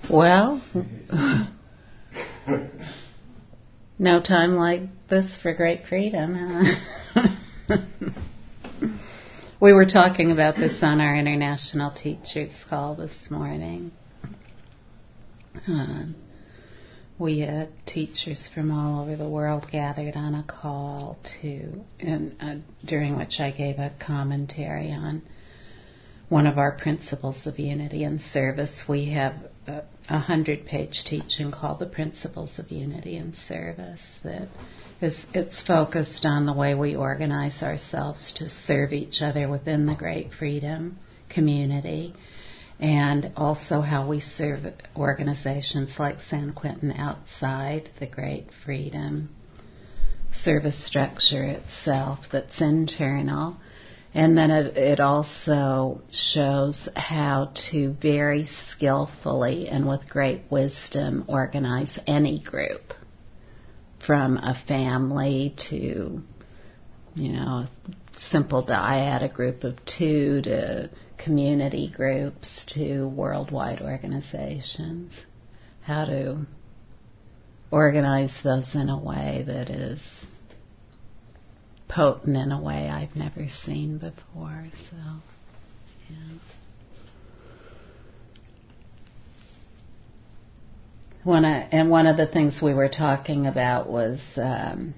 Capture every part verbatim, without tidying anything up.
Well, no time like this for great freedom, huh? We were talking about this on our International Teachers Call this morning. Uh, we had teachers from all over the world gathered on a call to, and uh, during which I gave a commentary on one of our principles of unity and service. We have a, a hundred-page teaching called The Principles of Unity and Service that is it's focused on the way we organize ourselves to serve each other within the Great Freedom community, and also how we serve organizations like San Quentin outside the Great Freedom service structure itself that's internal. And then it, it also shows how to very skillfully and with great wisdom organize any group, from a family to, you know, a simple dyad, a group of two, to community groups, to worldwide organizations. How to organize those in a way that is potent in a way I've never seen before. So, yeah. One of, and one of the things we were talking about was um,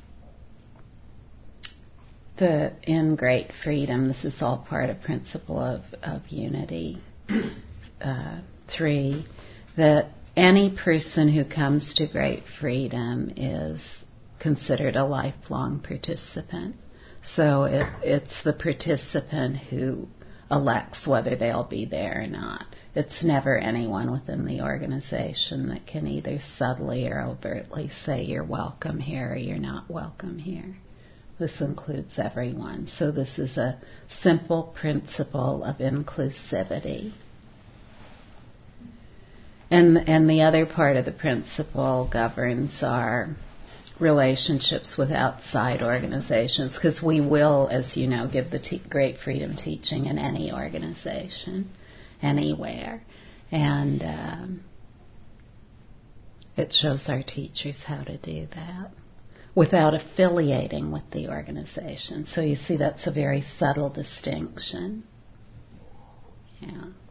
the in Great Freedom. This is all part of Principle of of Unity uh, three. That any person who comes to Great Freedom is considered a lifelong participant. So it, it's the participant who elects whether they'll be there or not. It's never anyone within the organization that can either subtly or overtly say you're welcome here or you're not welcome here. This includes everyone. So this is a simple principle of inclusivity. And, and the other part of the principle governs our relationships with outside organizations, because we will, as you know, give the te- Great Freedom teaching in any organization, anywhere. And um, it shows our teachers how to do that without affiliating with the organization. So you see that's a very subtle distinction. Yeah.